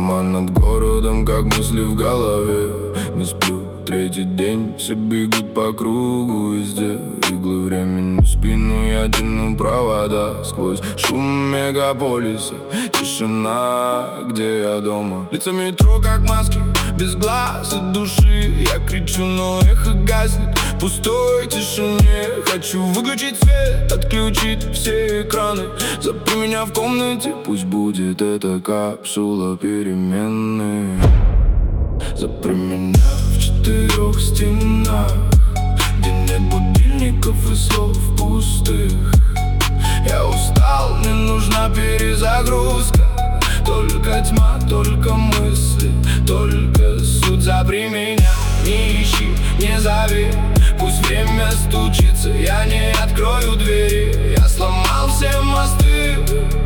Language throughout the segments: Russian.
Туман над городом, как мысли в голове. Не сплю третий день, все бегут по кругу везде. Иглы времени в спину, я тяну провода. Сквозь шум мегаполиса, тишина, где я дома. Лица метро, как маски, без глаз и души. Я кричу, но эхо гаснет в пустой тишине. Хочу выключить свет, отключить все экраны. Запри меня в комнате, пусть будет эта капсула перемены. Запри меня в 4 стенах, где нет будильников и слов пустых. Я устал, мне нужна перезагрузка. Только тьма, только мысли, только суть. Запри меня, не ищи, не зови. Пусть время стучится, я не открою двери. Я сломал все мосты,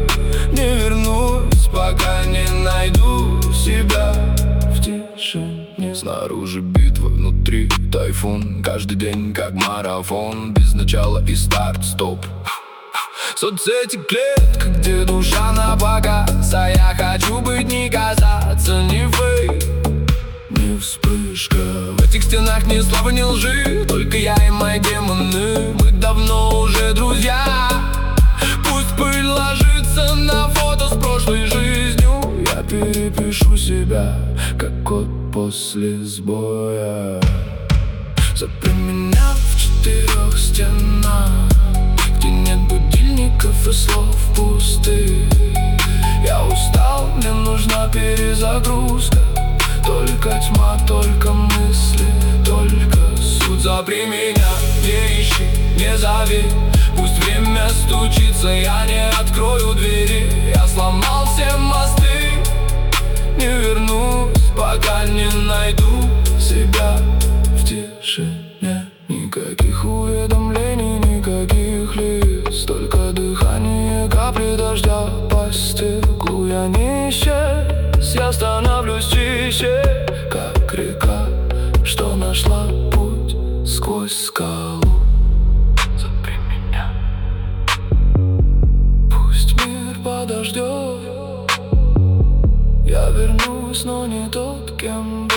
не вернусь, пока не найду себя в тишине. Снаружи битва, внутри тайфун. Каждый день как марафон, без начала и старт-стоп. Соцсети клетка, где душа на показ. А я хочу быть, не казаться, не фейк, не вспышка. В этих стенах ни слова, ни лжи, только я и мои демоны. Мы давно уже друзья. Пусть пыль ложится на фото с прошлой жизнью. Я перепишу себя, как кот после сбоя. Запри меня в 4 стенах, где нет будильников и слов пустых. Я устал, мне нужна перезагрузка. Только тьма, только мысли, только суть. Запри меня, не ищи, не зови. Пусть время стучится, я не открою двери. Я сломал все мосты, не вернусь, пока не найду себя в тишине. Никаких уведомлений, никаких лиц, только дыхание капли дождя по стеклу. Я не исчез, я становлюсь чище, как река, что нашла путь сквозь скалу. Запри меня, пусть мир подождет. Я вернусь, но не тот, кем